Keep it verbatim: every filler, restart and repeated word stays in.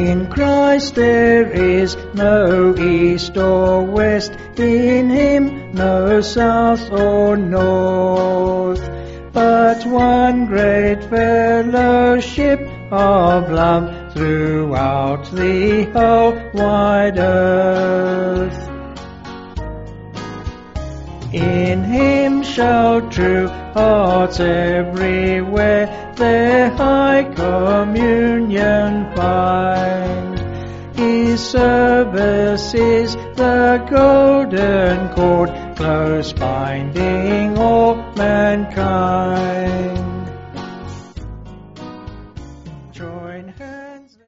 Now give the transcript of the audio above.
In Christ there is no east or west, in Him no south or north, but one great fellowship of love throughout the whole wide earth. In Him shall true hearts everywhere their high communion find. His service is the golden cord, close binding all mankind.